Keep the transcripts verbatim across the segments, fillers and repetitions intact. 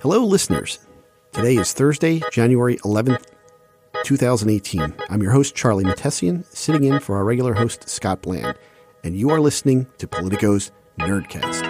Hello, listeners. Today is Thursday, January eleventh, twenty eighteen. I'm your host, Charlie Mattesian, sitting in for our regular host, Scott Bland, and you are listening to Politico's Nerdcast.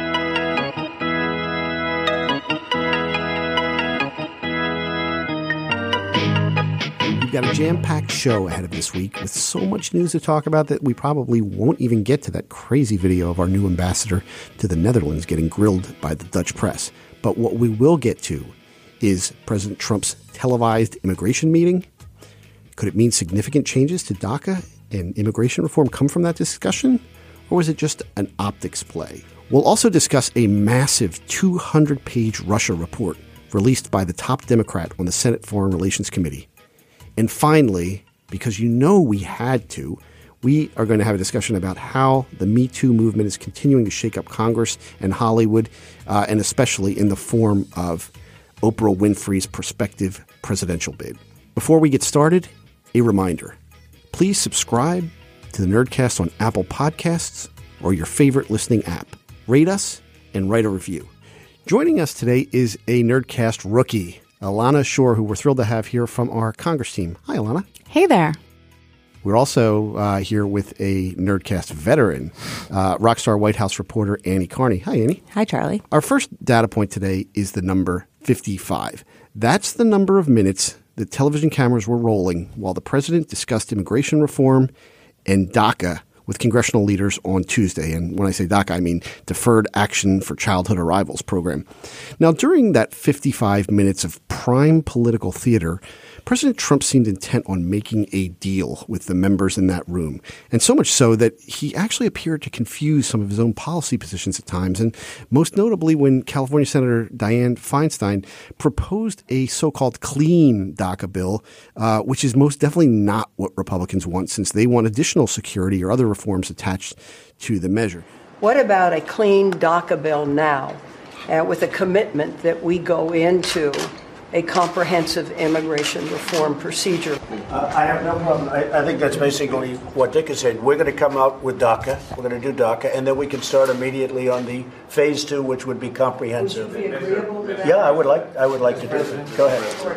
We've got a jam-packed show ahead of this week with so much news to talk about that we probably won't even get to that crazy video of our new ambassador to the Netherlands getting grilled by the Dutch press. But what we will get to is President Trump's televised immigration meeting. Could it mean significant changes to DACA and immigration reform come from that discussion? Or was it just an optics play? We'll also discuss a massive two hundred page Russia report released by the top Democrat on the Senate Foreign Relations Committee. And finally, because you know we had to, we are going to have a discussion about how the Me Too movement is continuing to shake up Congress and Hollywood, uh, and especially in the form of Oprah Winfrey's prospective presidential bid. Before we get started, a reminder. Please subscribe to the Nerdcast on Apple Podcasts or your favorite listening app. Rate us and write a review. Joining us today is a Nerdcast rookie, Alana Shore, who we're thrilled to have here from our Congress team. Hi, Alana. Hey there. We're also uh, here with a Nerdcast veteran, uh, rockstar White House reporter Annie Carney. Hi, Annie. Hi, Charlie. Our first data point today is the number fifty-five. That's the number of minutes that television cameras were rolling while the president discussed immigration reform and DACA with congressional leaders on Tuesday. And when I say DACA, I mean Deferred Action for Childhood Arrivals program. Now, during that fifty-five minutes of prime political theater, President Trump seemed intent on making a deal with the members in that room, and so much so that he actually appeared to confuse some of his own policy positions at times, and most notably when California Senator Dianne Feinstein proposed a so-called clean DACA bill, uh, which is most definitely not what Republicans want, since they want additional security or other reforms attached to the measure. What about a clean DACA bill now, uh, with a commitment that we go into a comprehensive immigration reform procedure? Uh, I have no problem. I, I think that's basically what Dick has said. We're going to come out with DACA. We're going to do DACA, and then we can start immediately on the phase two, which would be comprehensive. Would you be agreeable to that? Yeah, I would like. I would like to do it. Go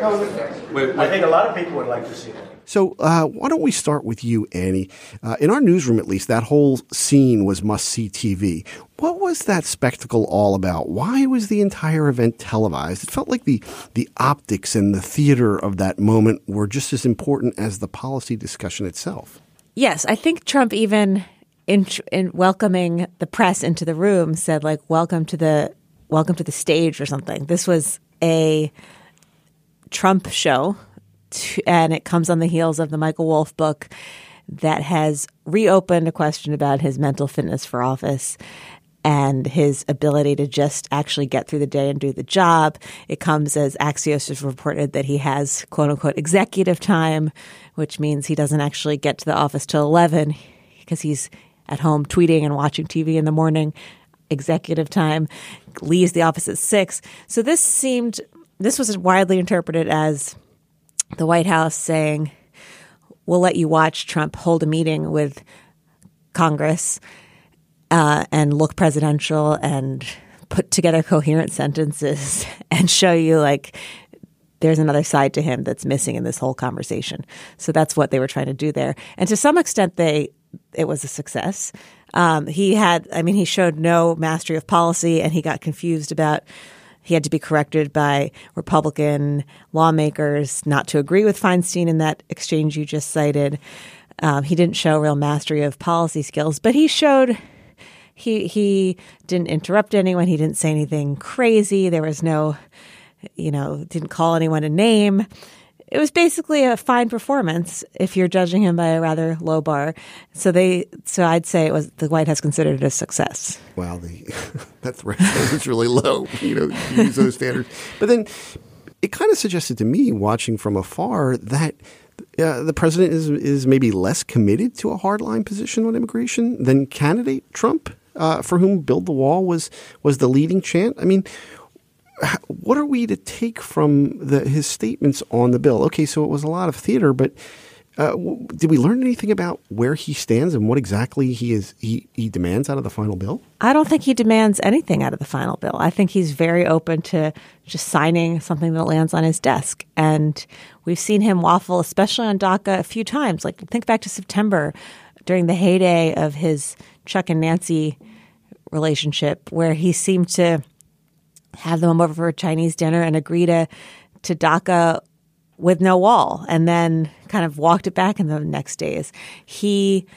ahead. I think a lot of people would like to see that. So uh, why don't we start with you, Annie? Uh, in our newsroom, at least, that whole scene was must-see T V. What was that spectacle all about? Why was the entire event televised? It felt like the the optics and the theater of that moment were just as important as the policy discussion itself. Yes, I think Trump even in, in welcoming the press into the room said, like, welcome to the welcome to the stage or something. This was a Trump show. And it comes on the heels of the Michael Wolff book that has reopened a question about his mental fitness for office and his ability to just actually get through the day and do the job. It comes as Axios has reported that he has, quote unquote, executive time, which means he doesn't actually get to the office till eleven because he's at home tweeting and watching T V in the morning. Executive time, leaves the office at six. So this seemed, this was widely interpreted as the White House saying, we'll let you watch Trump hold a meeting with Congress uh, and look presidential and put together coherent sentences and show you, like, there's another side to him that's missing in this whole conversation. So that's what they were trying to do there. And to some extent, they it was a success. Um, he had, I mean, he showed no mastery of policy, and he got confused about He had to be corrected by Republican lawmakers not to agree with Feinstein in that exchange you just cited. Um, he didn't show real mastery of policy skills, but he showed he he didn't interrupt anyone. He didn't say anything crazy. There was no, you know, didn't call anyone a name. It was basically a fine performance if you're judging him by a rather low bar. So they, so I'd say it was the White House considered it a success. Wow, the that threshold is really low. You know, you use those standards. But then it kind of suggested to me, watching from afar, that uh, the president is is maybe less committed to a hardline position on immigration than candidate Trump, uh, for whom "Build the Wall" was was the leading chant. I mean, what are we to take from the, his statements on the bill? Okay, so it was a lot of theater, but Uh, w- did we learn anything about where he stands and what exactly he is he, he demands out of the final bill? I don't think he demands anything out of the final bill. I think he's very open to just signing something that lands on his desk. And we've seen him waffle, especially on DACA, a few times. Like, think back to September during the heyday of his Chuck and Nancy relationship, where he seemed to have them over for a Chinese dinner and agree to, to DACA with no wall, and then kind of walked it back in the next days. He,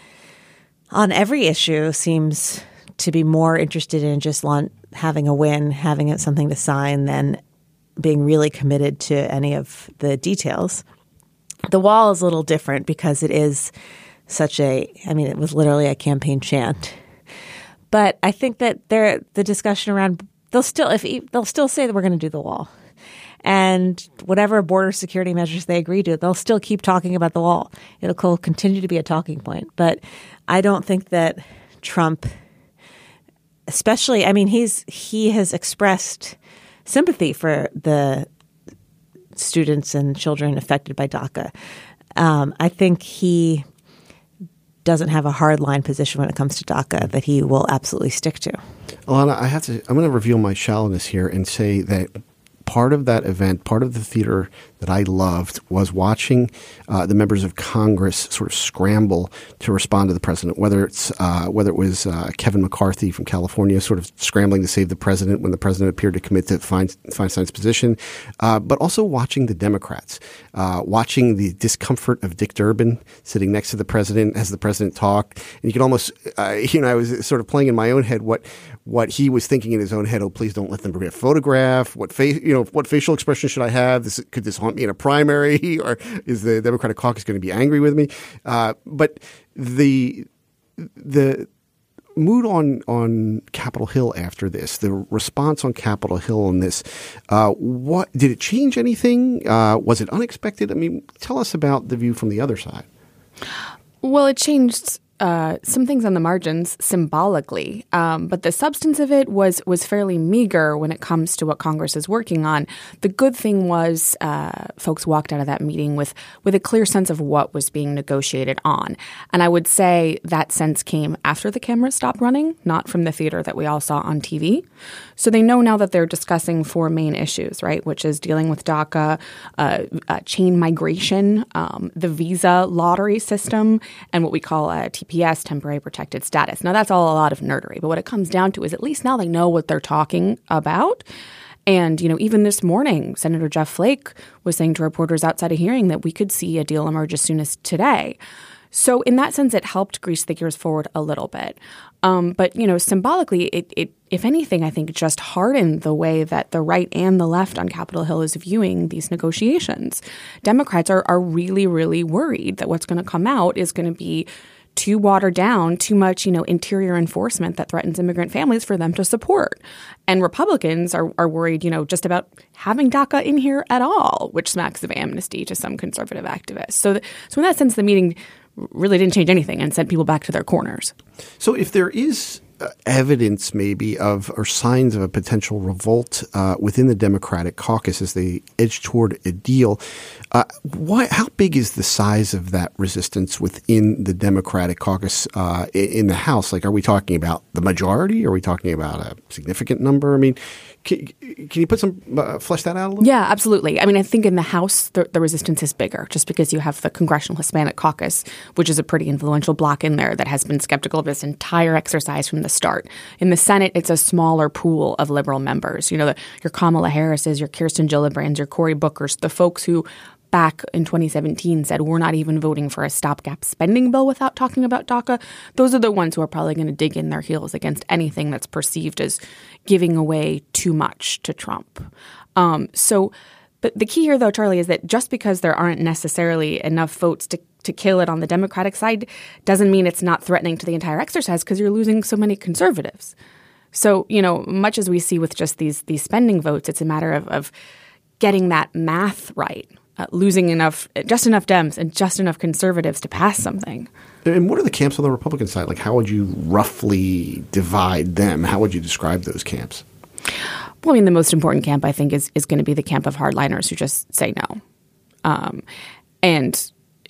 on every issue, seems to be more interested in just having a win, having it something to sign, than being really committed to any of the details. The wall is a little different because it is such a, I mean, it was literally a campaign chant. But I think that there, the discussion around, they'll still, if they'll still say that we're going to do the wall. And whatever border security measures they agree to, they'll still keep talking about the wall. It'll continue to be a talking point. But I don't think that Trump, especially, I mean, he's he has expressed sympathy for the students and children affected by DACA. Um, I think he doesn't have a hardline position when it comes to DACA that he will absolutely stick to. Ilana, I have to. I'm going to reveal my shallowness here and say that part of that event, part of the theater that I loved was watching uh, the members of Congress sort of scramble to respond to the president, whether it's uh, whether it was uh, Kevin McCarthy from California sort of scrambling to save the president when the president appeared to commit to Feinstein's position, uh, but also watching the Democrats, uh, watching the discomfort of Dick Durbin sitting next to the president as the president talked. And you could almost, uh, you know, I was sort of playing in my own head what what he was thinking in his own head. Oh, please don't let them bring a photograph. What face, you know, what facial expression should I have? This, could this haunt me in a primary, or is the Democratic caucus going to be angry with me? Uh, but the the mood on on Capitol Hill after this, the response on Capitol Hill on this, uh, what did it change anything? Uh, was it unexpected? I mean, tell us about the view from the other side. Well, it changed Uh, some things on the margins symbolically, um, but the substance of it was was fairly meager when it comes to what Congress is working on. The good thing was uh, folks walked out of that meeting with with a clear sense of what was being negotiated on. And I would say that sense came after the cameras stopped running, not from the theater that we all saw on T V. So they know now that they're discussing four main issues, right, which is dealing with DACA, uh, uh, chain migration, um, the visa lottery system, and what we call a T P S, temporary protected status. Now, that's all a lot of nerdery, but what it comes down to is at least now they know what they're talking about. And, you know, even this morning, Senator Jeff Flake was saying to reporters outside a hearing that we could see a deal emerge as soon as today. So in that sense, it helped grease the gears forward a little bit. Um, but, you know, symbolically, it, it, if anything, I think just hardened the way that the right and the left on Capitol Hill is viewing these negotiations. Democrats are, are really, really worried that what's going to come out is going to be too watered down, too much, you know, interior enforcement that threatens immigrant families for them to support. And Republicans are, are worried, you know, just about having DACA in here at all, which smacks of amnesty to some conservative activists. So, th- so in that sense, the meeting really didn't change anything and sent people back to their corners. So if there is uh, evidence maybe of or signs of a potential revolt uh, within the Democratic caucus as they edge toward a deal, uh, why, how big is the size of that resistance within the Democratic caucus uh, in the House? Like, are we talking about the majority? Are we talking about a significant number? I mean, can, can you put some uh, flesh that out a little? Yeah, absolutely. I mean, I think in the House, the, the resistance is bigger just because you have the Congressional Hispanic Caucus, which is a pretty influential bloc in there that has been skeptical of this entire exercise from the start. In the Senate, it's a smaller pool of liberal members. You know, the, your Kamala Harris's, your Kirsten Gillibrands, your Cory Booker's, the folks who back in twenty seventeen said we're not even voting for a stopgap spending bill without talking about DACA. Those are the ones who are probably going to dig in their heels against anything that's perceived as giving away too much to Trump. Um, so but the key here, though, Charlie, is that just because there aren't necessarily enough votes to to kill it on the Democratic side doesn't mean it's not threatening to the entire exercise because you're losing so many conservatives. So, you know, much as we see with just these these spending votes, it's a matter of, of getting that math right. Uh, losing enough, just enough Dems and just enough conservatives to pass something. And what are the camps on the Republican side? Like, how would you roughly divide them? How would you describe those camps? Well, I mean, the most important camp, I think, is is going to be the camp of hardliners who just say no. Um, and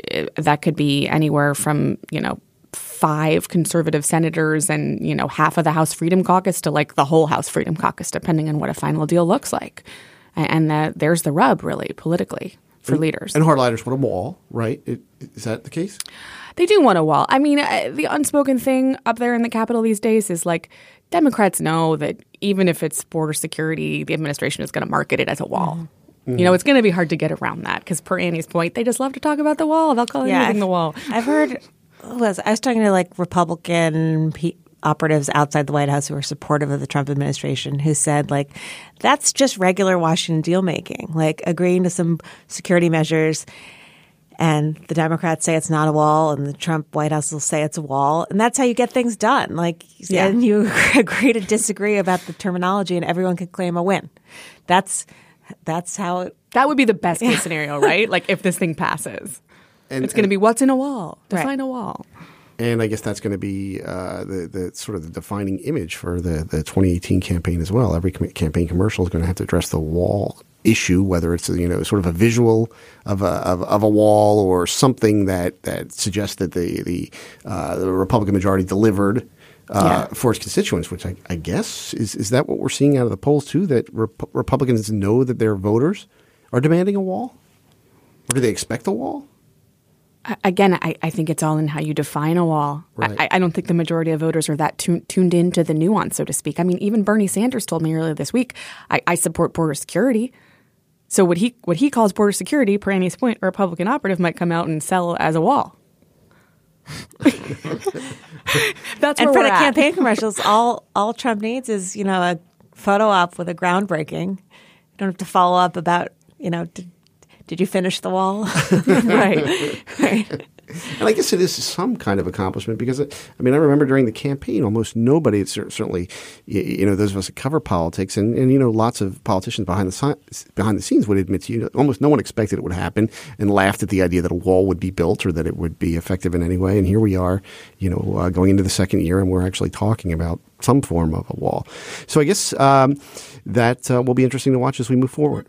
that could be anywhere from, you know, five conservative senators and, you know, half of the House Freedom Caucus to like the whole House Freedom Caucus, depending on what a final deal looks like. And that, there's the rub, really, politically, for and, leaders. And hardliners want a wall, right? It, is that the case? They do want a wall. I mean, uh, the unspoken thing up there in the Capitol these days is like Democrats know that even if it's border security, the administration is going to market it as a wall. Mm-hmm. You know, it's going to be hard to get around that because, per Annie's point, they just love to talk about the wall. They'll call yeah, anything I've, the wall. I've heard was I was talking to like Republican pe- operatives outside the White House who are supportive of the Trump administration who said like that's just regular Washington deal making, like agreeing to some security measures. And the Democrats say it's not a wall, and the Trump White House will say it's a wall, and that's how you get things done. Like, yeah. And you agree to disagree about the terminology, and everyone can claim a win. That's that's how it. That would be the best case scenario, right? Like if this thing passes, and, it's going to be what's in a wall. Define right. a wall. And I guess that's going to be uh, the the sort of the defining image for the, the twenty eighteen campaign as well. Every com- campaign commercial is going to have to address the wall issue, whether it's you know sort of a visual of a of, of a wall or something that, that suggests that the the, uh, the Republican majority delivered uh, yeah. for its constituents. Which I, I guess is is that what we're seeing out of the polls too? That Rep- Republicans know that their voters are demanding a wall, or do they expect a wall? Again, I, I think it's all in how you define a wall. Right. I, I don't think the majority of voters are that tu- tuned into the nuance, so to speak. I mean, even Bernie Sanders told me earlier this week, I, I support border security. So what he what he calls border security, per Annie's point, a Republican operative might come out and sell as a wall. That's and where for we're the at. campaign commercials, all all Trump needs is you know a photo op with a groundbreaking. You don't have to follow up about you know. Did, Did you finish the wall? right. right. And I guess it is some kind of accomplishment because, I mean, I remember during the campaign, almost nobody, certainly, you know, those of us that cover politics and, and you know, lots of politicians behind the behind the scenes would admit to you, almost no one expected it would happen and laughed at the idea that a wall would be built or that it would be effective in any way. And here we are, you know, uh, going into the second year and we're actually talking about some form of a wall. So I guess um, that uh, will be interesting to watch as we move forward.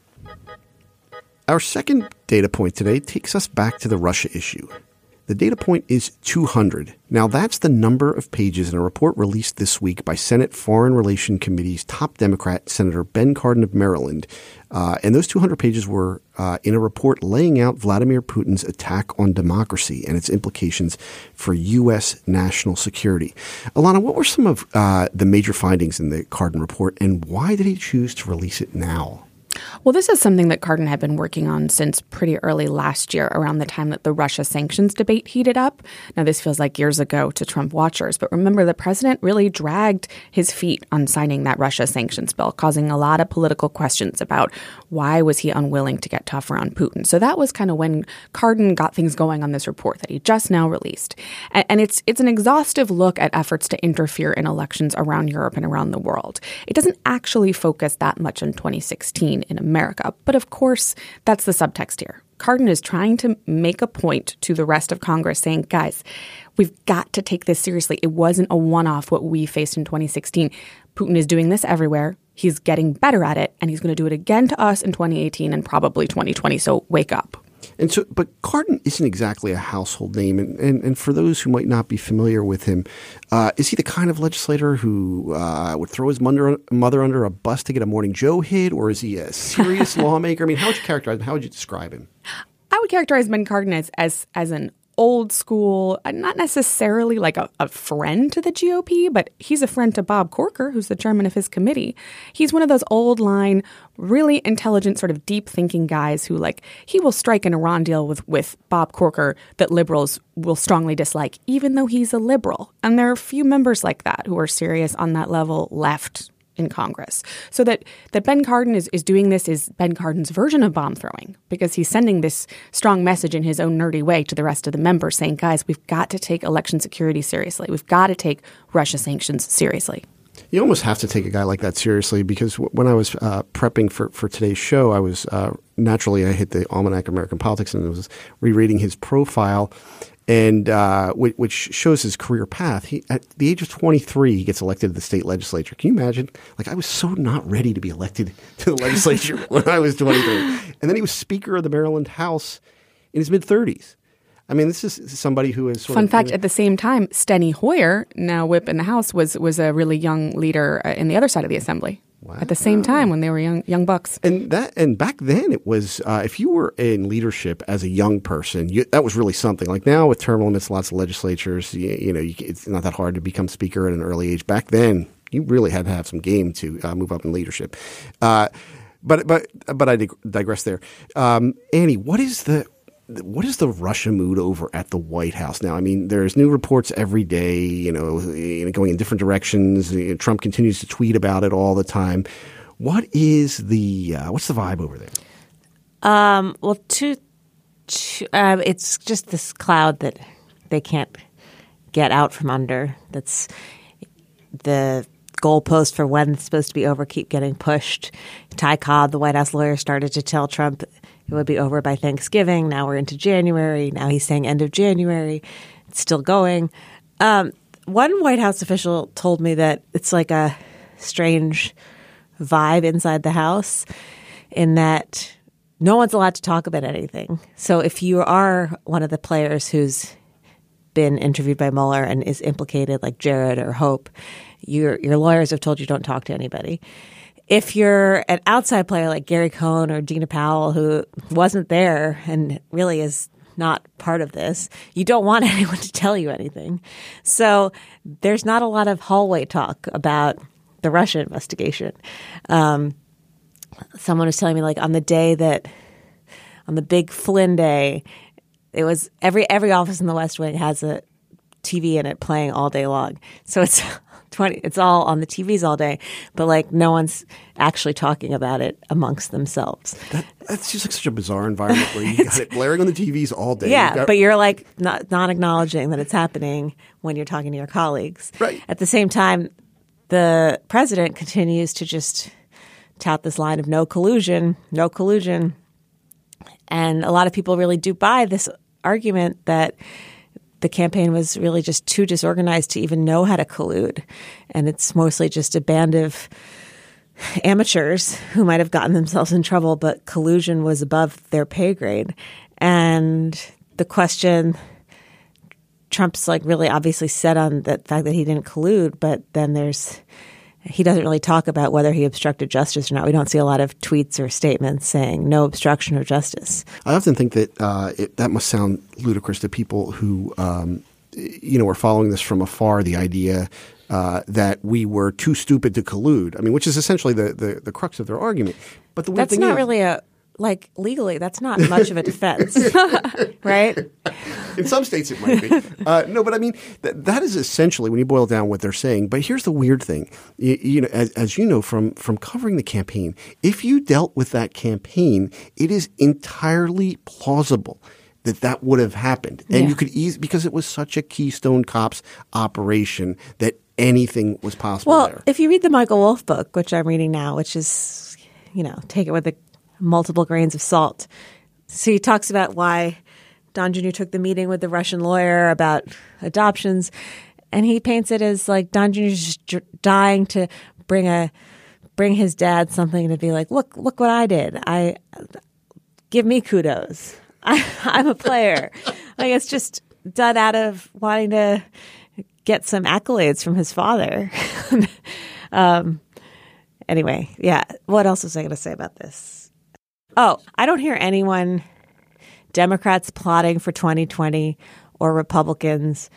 Our second data point today takes us back to the Russia issue. The data point is two hundred. Now, that's the number of pages in a report released this week by Senate Foreign Relations Committee's top Democrat, Senator Ben Cardin of Maryland. Uh, and those two hundred pages were uh, in a report laying out Vladimir Putin's attack on democracy and its implications for U S national security. Alana, what were some of uh, the major findings in the Cardin report, and why did he choose to release it now? Well, this is something that Cardin had been working on since pretty early last year, around the time that the Russia sanctions debate heated up. Now, this feels like years ago to Trump watchers, but remember, the president really dragged his feet on signing that Russia sanctions bill, causing a lot of political questions about why was he unwilling to get tougher on Putin. So that was kind of when Cardin got things going on this report that he just now released. And, and it's it's an exhaustive look at efforts to interfere in elections around Europe and around the world. It doesn't actually focus that much on twenty sixteen in America. But of course, that's the subtext here. Cardin is trying to make a point to the rest of Congress saying, guys, we've got to take this seriously. It wasn't a one-off what we faced in twenty sixteen. Putin is doing this everywhere. He's getting better at it, and he's going to do it again to us in twenty eighteen and probably twenty twenty. So wake up. And so, but Cardin isn't exactly a household name. And, and, and for those who might not be familiar with him, uh, is he the kind of legislator who uh, would throw his mother, mother under a bus to get a Morning Joe hit? Or is he a serious lawmaker? I mean, how would you characterize him? How would you describe him? I would characterize Ben Cardin as, as, as an old school, not necessarily like a, a friend to the G O P, but he's a friend to Bob Corker, who's the chairman of his committee. He's one of those old line, really intelligent, sort of deep thinking guys who, like, he will strike an Iran deal with, with Bob Corker that liberals will strongly dislike, even though he's a liberal. And there are a few members like that who are serious on that level left in Congress. So that, that Ben Cardin is, is doing this is Ben Cardin's version of bomb throwing, because he's sending this strong message in his own nerdy way to the rest of the members saying, guys, we've got to take election security seriously. We've got to take Russia sanctions seriously. You almost have to take a guy like that seriously, because w- when I was uh, prepping for, for today's show, I was uh, naturally I hit the Almanac of American Politics and was rereading his profile, and uh, which, which shows his career path. He, at the age of twenty-three, he gets elected to the state legislature. Can you imagine? Like, I was so not ready to be elected to the legislature when I was twenty-three. And then he was Speaker of the Maryland House in his mid-thirties. I mean, this is somebody who is sort Fun of, fact, you know, at the same time, Steny Hoyer, now whip in the House, was was a really young leader uh, in the other side of the assembly. Wow. At the same time when they were young young bucks. And that and back then it was uh, if you were in leadership as a young person, you, that was really something. Like now with term limits, lots of legislatures, you, you know, you, it's not that hard to become speaker at an early age. Back then, you really had to have some game to uh, move up in leadership. Uh, but but but I dig- digress there. Um, Annie, what is the What is the Russia mood over at the White House now? I mean, there's new reports every day, you know, going in different directions. Trump continues to tweet about it all the time. What is the uh, what's the vibe over there? Um, well, two, two, uh, it's just this cloud that they can't get out from under. That's the goalpost for when it's supposed to be over keep getting pushed. Ty Cobb, the White House lawyer, started to tell Trump it would be over by Thanksgiving. Now we're into January. Now he's saying end of January. It's still going. Um, one White House official told me that it's like a strange vibe inside the House in that no one's allowed to talk about anything. So if you are one of the players who's been interviewed by Mueller and is implicated, like Jared or Hope, your your lawyers have told you don't talk to anybody. If you're an outside player like Gary Cohn or Dina Powell, who wasn't there and really is not part of this, you don't want anyone to tell you anything. So there's not a lot of hallway talk about the Russia investigation. Um, someone was telling me, like, on the day that, on the big Flynn day, it was every every office in the West Wing has a T V in it playing all day long. So it's twenty. It's all on the T Vs all day, but like no one's actually talking about it amongst themselves. That, that's just like such a bizarre environment where you got it blaring on the T Vs all day. Yeah, got, but you're like not not acknowledging that it's happening when you're talking to your colleagues. Right. At the same time, the president continues to just tout this line of no collusion, no collusion. And a lot of people really do buy this argument that the campaign was really just too disorganized to even know how to collude. And it's mostly just a band of amateurs who might have gotten themselves in trouble, but collusion was above their pay grade. And the question, Trump's like really obviously set on the fact that he didn't collude, but then there's he doesn't really talk about whether he obstructed justice or not. We don't see a lot of tweets or statements saying no obstruction of justice. I often think that uh, it, that must sound ludicrous to people who, um, you know, are following this from afar, the idea uh, that we were too stupid to collude. I mean, which is essentially the, the, the crux of their argument. But the weird That's thing not is, really a – like legally, that's not much of a defense, right? In some states it might be. Uh, no, but I mean, th- that is essentially, when you boil down what they're saying. But here's the weird thing. You, you know, as, as you know from, from covering the campaign, if you dealt with that campaign, it is entirely plausible that that would have happened. And yeah. you could easily – because it was such a Keystone Cops operation that anything was possible well, there. Well, if you read the Michael Wolff book, which I'm reading now, which is, you know, take it with a multiple grains of salt. So he talks about why Don Junior took the meeting with the Russian lawyer about adoptions, and he paints it as like Don Junior's just dying to bring a bring his dad something to be like, look, look what I did. I give me kudos. I, I'm a player. Like it's just done out of wanting to get some accolades from his father. um, anyway, yeah. What else was I going to say about this? Oh, I don't hear anyone, Democrats plotting for twenty twenty or Republicans,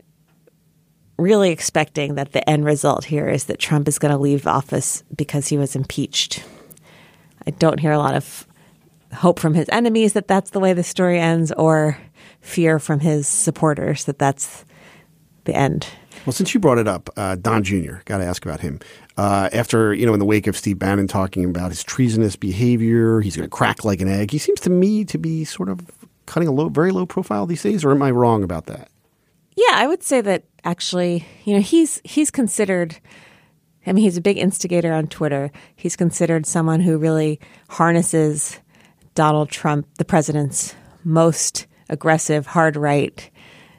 really expecting that the end result here is that Trump is going to leave office because he was impeached. I don't hear a lot of hope from his enemies that that's the way the story ends, or fear from his supporters that that's the end. Well, since you brought it up, uh, Don Junior, got to ask about him. Uh, after, you know, in the wake of Steve Bannon talking about his treasonous behavior, he's going to crack like an egg. He seems to me to be sort of cutting a low, very low profile these days, or am I wrong about that? Yeah, I would say that actually, you know, he's he's considered, I mean, he's a big instigator on Twitter. He's considered someone who really harnesses Donald Trump, the president's most aggressive, hard right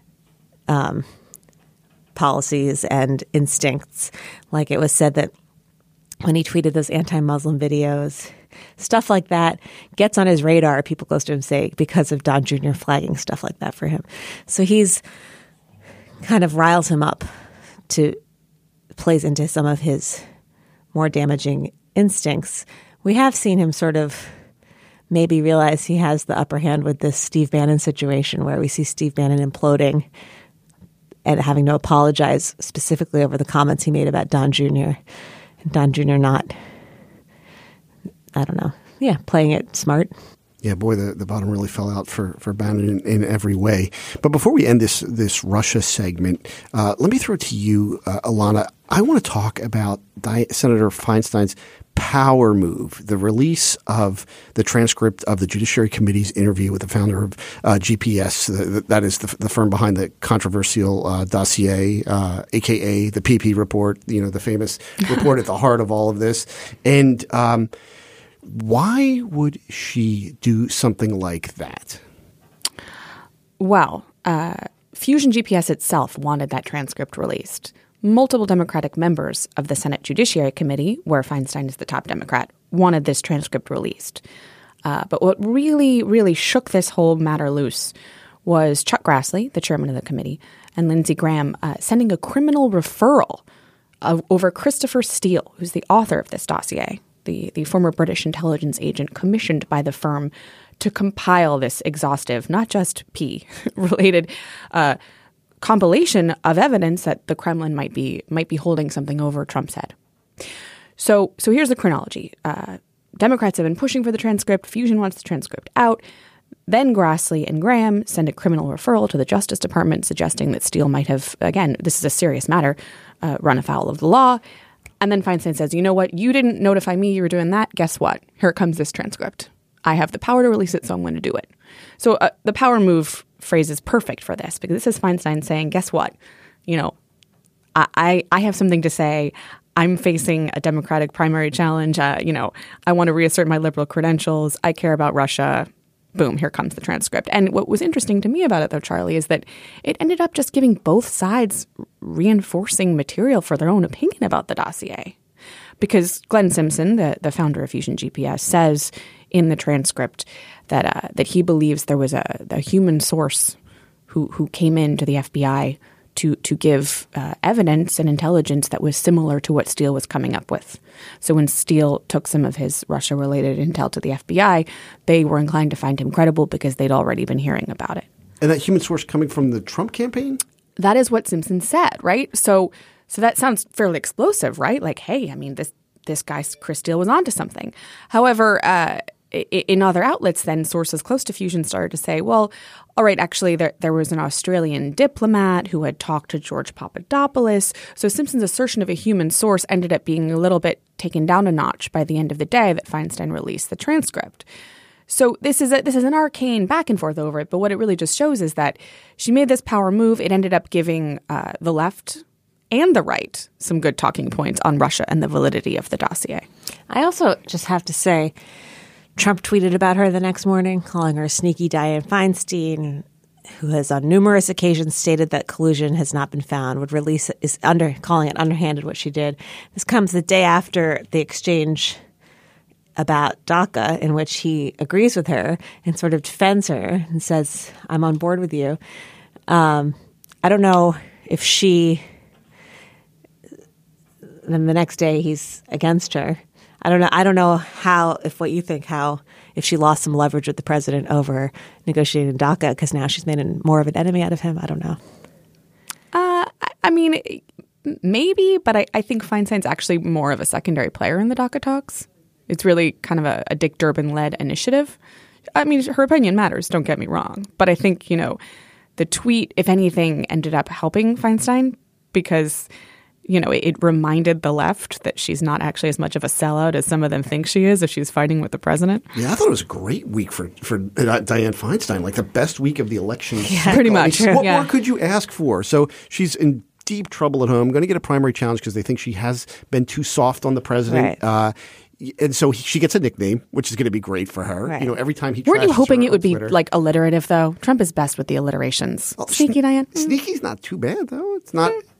um policies and instincts. Like it was said that when he tweeted those anti-Muslim videos, stuff like that gets on his radar. People close to him say because of Don Junior flagging stuff like that for him. So he's kind of riles him up to plays into some of his more damaging instincts. We have seen him sort of maybe realize he has the upper hand with this Steve Bannon situation where we see Steve Bannon imploding and having to apologize specifically over the comments he made about Don Junior And Don Junior not, I don't know, yeah, playing it smart. Yeah, boy, the, the bottom really fell out for, for Bannon in, in every way. But before we end this this Russia segment, uh, let me throw it to you, uh, Ilana. I want to talk about Di- Senator Feinstein's power move, the release of the transcript of the Judiciary Committee's interview with the founder of uh, G P S, the, the, that is the, the firm behind the controversial uh, dossier, uh, a k a the P P report, you know, the famous report at the heart of all of this. And um why would she do something like that? Well, uh, Fusion G P S itself wanted that transcript released. Multiple Democratic members of the Senate Judiciary Committee, where Feinstein is the top Democrat, wanted this transcript released. Uh, but what really, really shook this whole matter loose was Chuck Grassley, the chairman of the committee, and Lindsey Graham uh, sending a criminal referral of, over Christopher Steele, who's the author of this dossier. The, the former British intelligence agent commissioned by the firm to compile this exhaustive, not just P-related uh, compilation of evidence that the Kremlin might be might be holding something over Trump's head. So, so here's the chronology. Uh, Democrats have been pushing for the transcript. Fusion wants the transcript out. Then Grassley and Graham send a criminal referral to the Justice Department suggesting that Steele might have, again, this is a serious matter, uh, run afoul of the law. And then Feinstein says, you know what? You didn't notify me you were doing that. Guess what? Here comes this transcript. I have the power to release it, so I'm going to do it. So uh, the power move phrase is perfect for this because this is Feinstein saying, guess what? You know, I, I, I have something to say. I'm facing a Democratic primary challenge. Uh, you know, I want to reassert my liberal credentials. I care about Russia. Boom, here comes the transcript. And what was interesting to me about it, though, Charlie, is that it ended up just giving both sides reinforcing material for their own opinion about the dossier. Because Glenn Simpson, the, the founder of Fusion G P S, says in the transcript that uh, that he believes there was a, a human source who, who came into the F B I to to give uh, evidence and intelligence that was similar to what Steele was coming up with. So when Steele took some of his Russia-related intel to the F B I, they were inclined to find him credible because they'd already been hearing about it. And that human source coming from the Trump campaign? That is what Simpson said, right? So so that sounds fairly explosive, right? Like, hey, I mean, this this guy, Chris Steele, was onto something. However, uh, in other outlets, then sources close to Fusion started to say, well, all right, actually, there, there was an Australian diplomat who had talked to George Papadopoulos. So Simpson's assertion of a human source ended up being a little bit taken down a notch by the end of the day that Feinstein released the transcript. So this is a, this is an arcane back and forth over it. But what it really just shows is that she made this power move. It ended up giving uh, the left and the right some good talking points on Russia and the validity of the dossier. I also just have to say, Trump tweeted about her the next morning, calling her sneaky Dianne Feinstein, who has on numerous occasions stated that collusion has not been found, would release is under calling it underhanded what she did. This comes the day after the exchange about DACA, in which he agrees with her and sort of defends her and says, I'm on board with you. Um, I don't know if she, then the next day he's against her. I don't know. I don't know how, if what you think, how, if she lost some leverage with the president over negotiating DACA because now she's made an, more of an enemy out of him. I don't know. Uh, I mean, maybe, but I, I think Feinstein's actually more of a secondary player in the DACA talks. It's really kind of a, a Dick Durbin-led initiative. I mean, her opinion matters, don't get me wrong. But I think, you know, the tweet, if anything, ended up helping Feinstein because, you know, it, it reminded the left that she's not actually as much of a sellout as some of them think she is if she's fighting with the president. Yeah, I thought it was a great week for, for uh, Dianne Feinstein, like the best week of the election. Yeah, pretty much. I mean, what yeah. more could you ask for? So she's in deep trouble at home, going to get a primary challenge because they think she has been too soft on the president. Right. Uh, and so he, she gets a nickname, which is going to be great for her. Right. You know, every time he Weren't you trashes hoping her it would on be Twitter. like alliterative, though? Trump is best with the alliterations. Well, Sneaky sne- Diane. Sneaky's not too bad, though. It's not.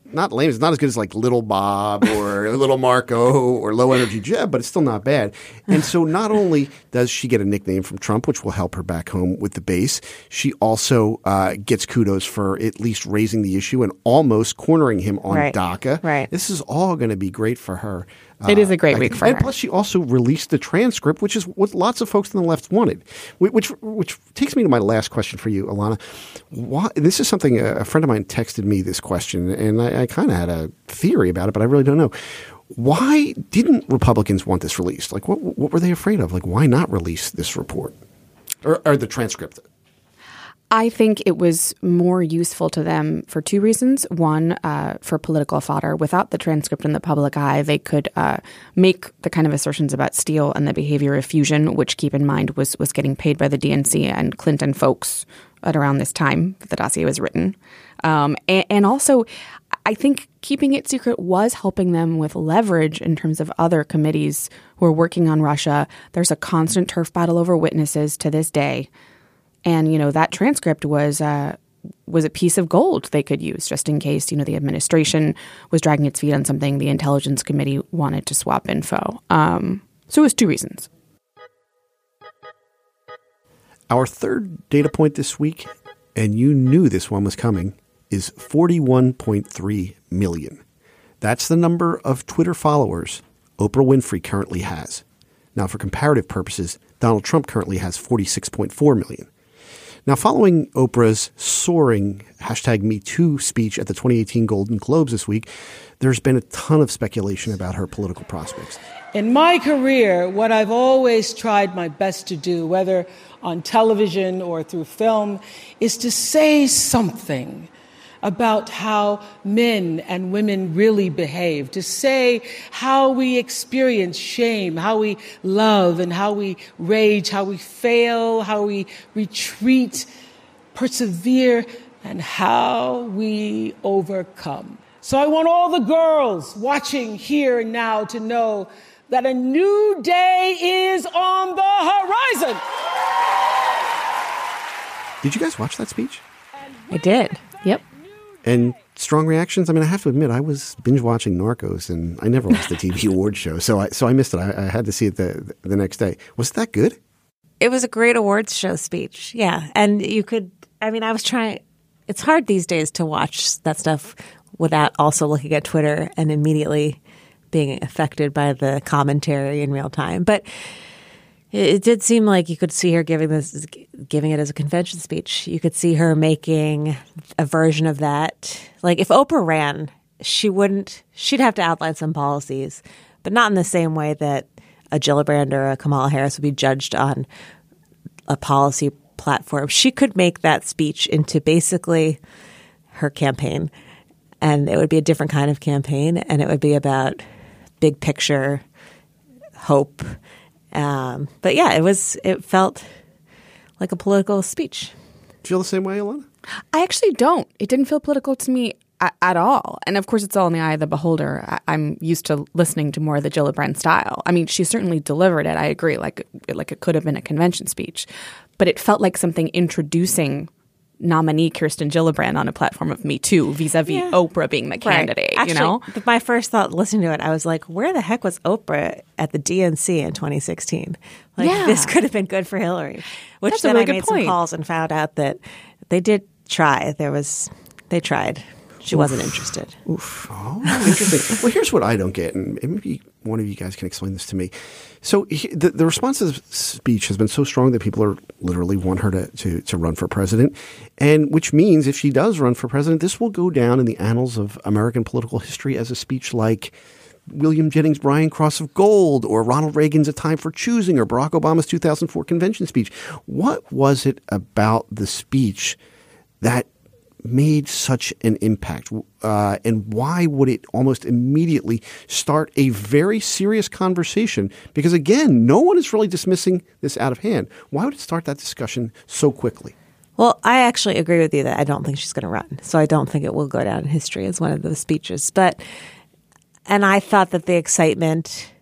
not lame. It's not as good as like Little Bob or Little Marco or Low Energy Jeb, but it's still not bad. And so not only does she get a nickname from Trump, which will help her back home with the base, she also uh, gets kudos for at least raising the issue and almost cornering him on right. DACA. Right. This is all going to be great for her. It is a great Uh, week for and her. plus, she also released the transcript, which is what lots of folks on the left wanted. Which which takes me to my last question for you, Ilana. Why, this is something a, a friend of mine texted me this question, and I, I kind of had a theory about it, but I really don't know. Why didn't Republicans want this released? Like, what what were they afraid of? Like, why not release this report or, or the transcript? I think it was more useful to them for two reasons. One, uh, for political fodder. Without the transcript in the public eye, they could uh, make the kind of assertions about Steele and the behavior of Fusion, which, keep in mind, was was getting paid by the D N C and Clinton folks at around this time the dossier was written. Um, and, and also, I think keeping it secret was helping them with leverage in terms of other committees who are working on Russia. There's a constant turf battle over witnesses to this day. And, you know, that transcript was uh, was a piece of gold they could use just in case, you know, the administration was dragging its feet on something the Intelligence Committee wanted to swap info. Um, so it was two reasons. Our third data point this week, and you knew this one was coming, is forty-one point three million. That's the number of Twitter followers Oprah Winfrey currently has. Now, for comparative purposes, Donald Trump currently has forty-six point four million. Now, following Oprah's soaring hashtag Me Too speech at the twenty eighteen Golden Globes this week, there's been a ton of speculation about her political prospects. In my career, what I've always tried my best to do, whether on television or through film, is to say something about how men and women really behave, to say how we experience shame, how we love and how we rage, how we fail, how we retreat, persevere, and how we overcome. So I want all the girls watching here and now to know that a new day is on the horizon. Did you guys watch that speech? I did. Yep. And strong reactions? I mean, I have to admit, I was binge watching Narcos, and I never watched the T V awards show, so I so I missed it. I, I had to see it the the next day. Was it that good? It was a great awards show speech. Yeah, and you could. I mean, I was trying. It's hard these days to watch that stuff without also looking at Twitter and immediately being affected by the commentary in real time, but. It did seem like you could see her giving this, giving it as a convention speech. You could see her making a version of that. Like if Oprah ran, she wouldn't. She'd have to outline some policies, but not in the same way that a Gillibrand or a Kamala Harris would be judged on a policy platform. She could make that speech into basically her campaign, and it would be a different kind of campaign, and it would be about big picture hope. Um, but yeah, it was. It felt like a political speech. Feel the same way, Ilana? I actually don't. It didn't feel political to me a- at all. And of course, it's all in the eye of the beholder. I- I'm used to listening to more of the Gillibrand style. I mean, she certainly delivered it. I agree. Like, like it could have been a convention speech, but it felt like something introducing nominee Kirsten Gillibrand on a platform of Me Too, vis-a-vis Yeah. Oprah being the candidate. Right. Actually, you know, th- my first thought listening to it, I was like, "Where the heck was Oprah at the D N C in twenty sixteen? Like, Yeah. this could have been good for Hillary." Which That's a then really I good made point. some calls and found out that they did try. There was, they tried. She wasn't interested. Oof. Oh, interesting. Well, here's what I don't get, and maybe one of you guys can explain this to me. So he, the, the response to the speech has been so strong that people are literally want her to, to, to run for president, and which means if she does run for president, this will go down in the annals of American political history as a speech like William Jennings' Bryan Cross of Gold or Ronald Reagan's A Time for Choosing or Barack Obama's two thousand four convention speech. What was it about the speech that made such an impact? Uh, and why would it almost immediately start a very serious conversation? Because again, no one is really dismissing this out of hand. Why would it start that discussion so quickly? Well, I actually agree with you that I don't think she's going to run. So I don't think it will go down in history as one of those speeches. But, and I thought that the excitement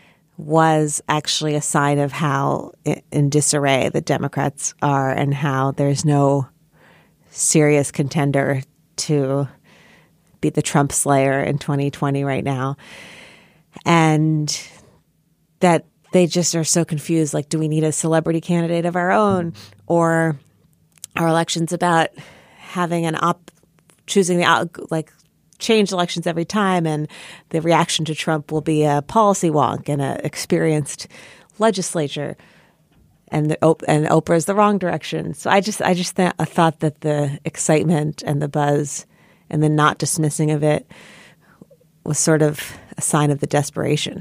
was actually a sign of how in disarray the Democrats are and how there's no serious contender to be the Trump slayer in twenty twenty right now. And that they just are so confused. Like, do we need a celebrity candidate of our own? Or are elections about having an op, choosing the, out, like, change elections every time, and the reaction to Trump will be a policy wonk and an experienced legislature, and the and Oprah is the wrong direction. So I just I just th- I thought that the excitement and the buzz and the not dismissing of it was sort of a sign of the desperation.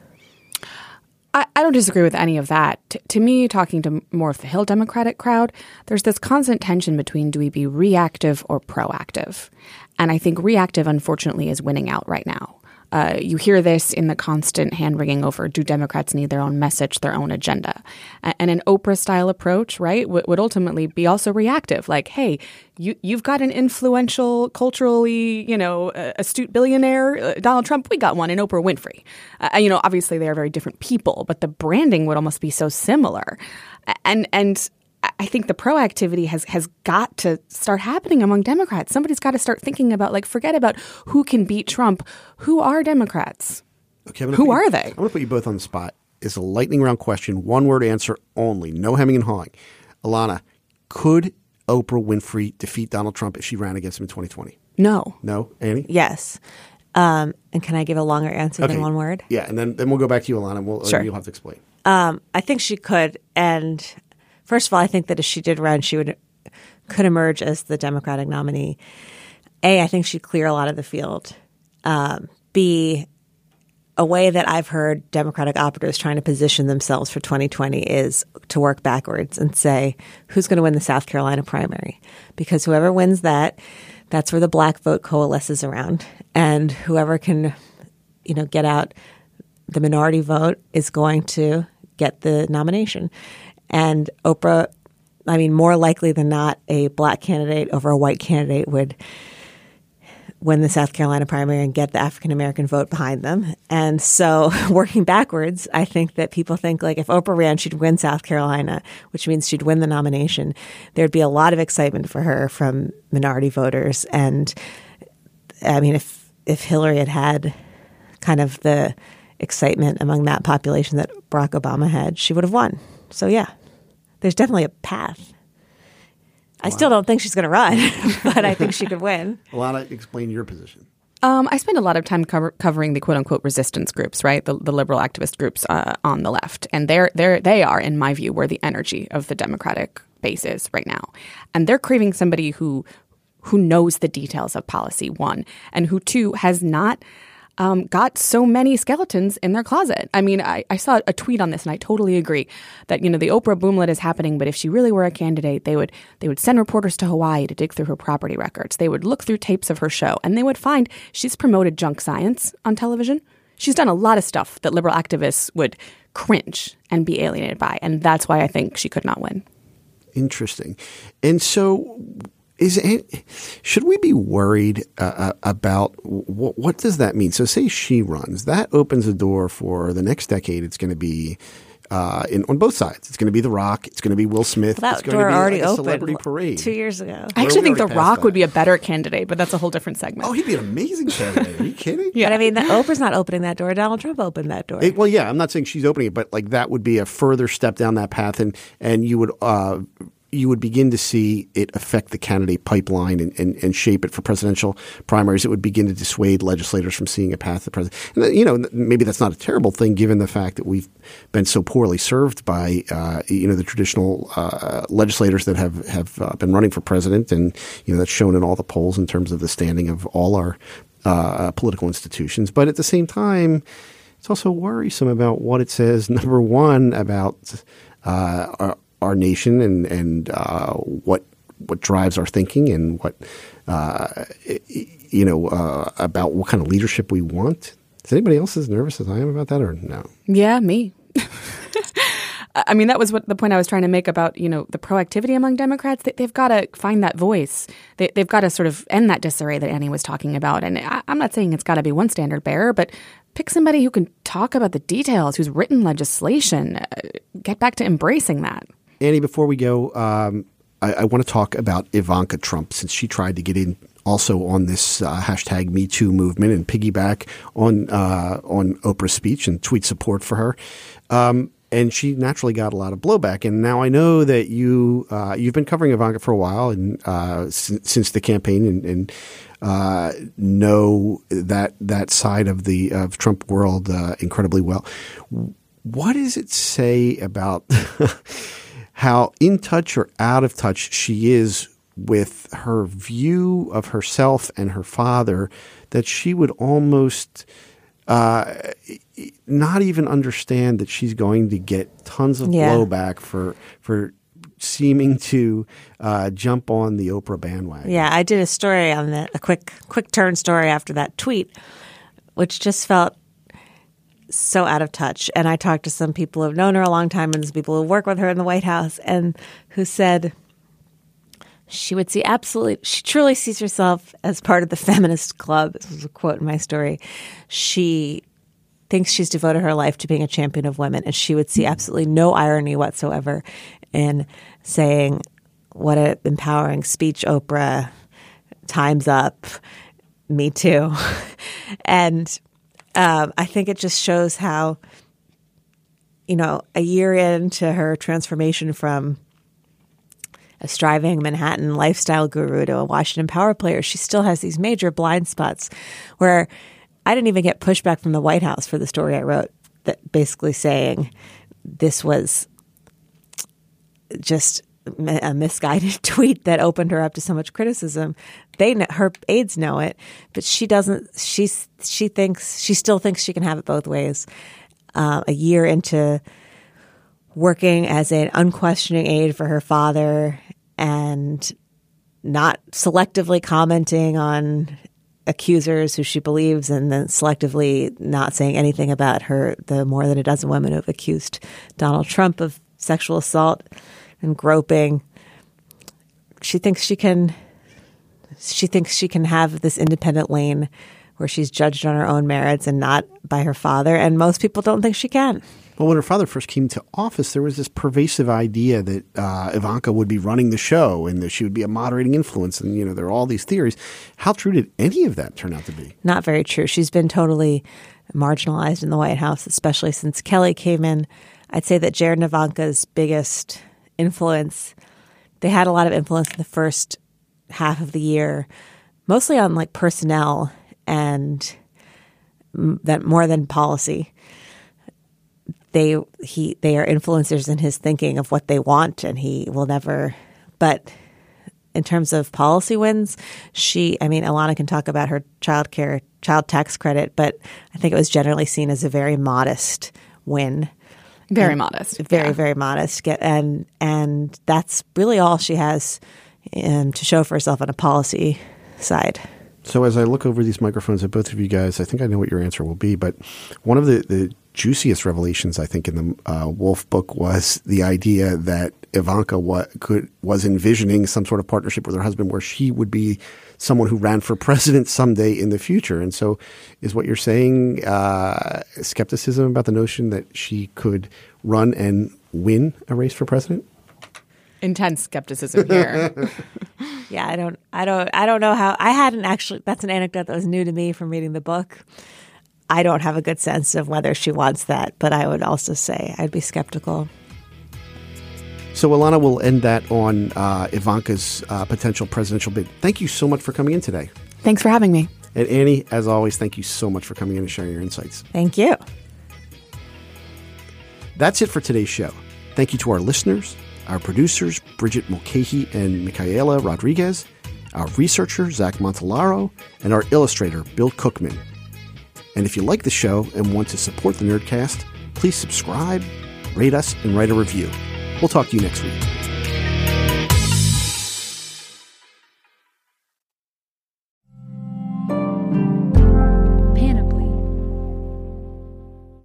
I, I don't disagree with any of that. T- to me, talking to more of the Hill Democratic crowd, there's this constant tension between do we be reactive or proactive? And I think reactive, unfortunately, is winning out right now. Uh, you hear this in the constant hand-wringing over, do Democrats need their own message, their own agenda? And an Oprah-style approach, right, would, would ultimately be also reactive. Like, hey, you, you've got an influential, culturally, you know, uh, astute billionaire, uh, Donald Trump, we got one in Oprah Winfrey. Uh, you know, obviously they are very different people, but the branding would almost be so similar. And and I think the proactivity has has got to start happening among Democrats. Somebody's got to start thinking about, like, forget about who can beat Trump. Who are Democrats? Okay, who are you, they? I'm going to put you both on the spot. It's a lightning round question, one word answer only, no hemming and hawing. Ilana, could Oprah Winfrey defeat Donald Trump if she ran against him in twenty twenty? No. No? Annie? Yes. Um, and can I give a longer answer okay. than one word? Yeah, and then, then we'll go back to you, Ilana, and we'll, sure. you'll have to explain. Um, I think she could, and first of all, I think that if she did run, she would could emerge as the Democratic nominee. A, I think she'd clear a lot of the field. Um, B, a way that I've heard Democratic operatives trying to position themselves for twenty twenty is to work backwards and say, who's going to win the South Carolina primary? Because whoever wins that, that's where the black vote coalesces around. And whoever can, you know, get out the minority vote is going to get the nomination. And Oprah, I mean, more likely than not, a black candidate over a white candidate would win the South Carolina primary and get the African-American vote behind them. And so working backwards, I think that people think, like, if Oprah ran, she'd win South Carolina, which means she'd win the nomination. There'd be a lot of excitement for her from minority voters. And I mean, if, if Hillary had had kind of the excitement among that population that Barack Obama had, she would have won. So, yeah, there's definitely a path. I wow. still don't think she's going to run, but I think she could win. Ilana, explain your position. Um, I spend a lot of time cover- covering the quote-unquote resistance groups, right? The, the liberal activist groups uh, on the left. And they're, they're, they are, in my view, where the energy of the Democratic base is right now. And they're craving somebody who who knows the details of policy, one, and who, two, has not Um, got so many skeletons in their closet. I mean, I, I saw a tweet on this, and I totally agree that, you know, the Oprah boomlet is happening, but if she really were a candidate, they would they would send reporters to Hawaii to dig through her property records. They would look through tapes of her show, and they would find she's promoted junk science on television. She's done a lot of stuff that liberal activists would cringe and be alienated by, and that's why I think she could not win. Interesting. And so Is it, should we be worried uh, about what, what does that mean? So say she runs, that opens a door for the next decade. It's going to be uh, in, on both sides. It's going to be The Rock. It's going to be Will Smith. Well, that it's going door to be already like a opened celebrity parade two years ago. I actually think The Rock that. would be a better candidate, but that's a whole different segment. Oh, he'd be an amazing candidate. Are you kidding? Yeah. But I mean, the, Oprah's not opening that door. Donald Trump opened that door. It, well, yeah, I'm not saying she's opening it, but like that would be a further step down that path, and and you would. Uh, you would begin to see it affect the candidate pipeline and, and, and shape it for presidential primaries. It would begin to dissuade legislators from seeing a path to president. And, you know, maybe that's not a terrible thing given the fact that we've been so poorly served by, uh, you know, the traditional uh, legislators that have, have uh, been running for president. And, you know, that's shown in all the polls in terms of the standing of all our uh, political institutions. But at the same time, it's also worrisome about what it says, number one, about uh, our our nation and and uh, what what drives our thinking and what uh, you know uh, about what kind of leadership we want. Is anybody else as nervous as I am about that, or no? Yeah, me. I mean, that was what the point I was trying to make about, you know, the proactivity among Democrats. They, they've got to find that voice. They, they've got to sort of end that disarray that Annie was talking about. And I, I'm not saying it's got to be one standard bearer, but pick somebody who can talk about the details, who's written legislation. Uh, get back to embracing that. Annie, before we go, um, I, I want to talk about Ivanka Trump, since she tried to get in also on this uh, hashtag Me Too movement and piggyback on uh, on Oprah's speech and tweet support for her. Um, and she naturally got a lot of blowback. And now I know that you uh, you've been covering Ivanka for a while and uh, since, since the campaign and, and uh, know that that side of the of Trump world uh, incredibly well. What does it say about how in touch or out of touch she is with her view of herself and her father, that she would almost uh, not even understand that she's going to get tons of yeah. blowback for for seeming to uh, jump on the Oprah bandwagon? Yeah, I did a story on that, a quick quick turn story after that tweet, which just felt so out of touch. And I talked to some people who have known her a long time and some people who work with her in the White House and who said she would see absolutely – she truly sees herself as part of the feminist club. This was a quote in my story. She thinks she's devoted her life to being a champion of women, and she would see absolutely no irony whatsoever in saying, what an empowering speech, Oprah, time's up, me too. And um, I think it just shows how, you know, a year into her transformation from a striving Manhattan lifestyle guru to a Washington power player, she still has these major blind spots where I didn't even get pushback from the White House for the story I wrote, that basically saying this was just a misguided tweet that opened her up to so much criticism. They know, her aides know it, but she doesn't. She's she thinks she still thinks she can have it both ways. Uh, a year into working as an unquestioning aide for her father and not selectively commenting on accusers who she believes, and then selectively not saying anything about her, the more than a dozen women who have accused Donald Trump of sexual assault and groping. She thinks she can, she thinks she can have this independent lane where she's judged on her own merits and not by her father. And most people don't think she can. Well, when her father first came to office, there was this pervasive idea that uh, Ivanka would be running the show and that she would be a moderating influence. And, you know, there are all these theories. How true did any of that turn out to be? Not very true. She's been totally marginalized in the White House, especially since Kelly came in. I'd say that Jared and Ivanka's biggest influence, they had a lot of influence in the first half of the year, mostly on like personnel and that more than policy. They he they are influencers in his thinking of what they want, and he will never. But in terms of policy wins, she, I mean, Ilana can talk about her child care, child tax credit, but I think it was generally seen as a very modest win. Very and modest. Very, yeah. very modest. And and that's really all she has um, to show for herself on a policy side. So as I look over these microphones at both of you guys, I think I know what your answer will be. But one of the, the juiciest revelations, I think, in the uh, Wolf book was the idea that Ivanka wa- could, was envisioning some sort of partnership with her husband where she would be someone who ran for president someday in the future. And so is what you're saying uh, skepticism about the notion that she could run and win a race for president? Intense skepticism here. Yeah, I don't, I don't, I don't know how. I hadn't actually. That's an anecdote that was new to me from reading the book. I don't have a good sense of whether she wants that, but I would also say I'd be skeptical. So, Ilana, will end that on uh, Ivanka's uh, potential presidential bid. Thank you so much for coming in today. Thanks for having me. And Annie, as always, thank you so much for coming in and sharing your insights. Thank you. That's it for today's show. Thank you to our listeners, our producers, Bridget Mulcahy and Michaela Rodriguez, our researcher, Zach Montalaro, and our illustrator, Bill Cookman. And if you like the show and want to support the Nerdcast, please subscribe, rate us, and write a review. We'll talk to you next week.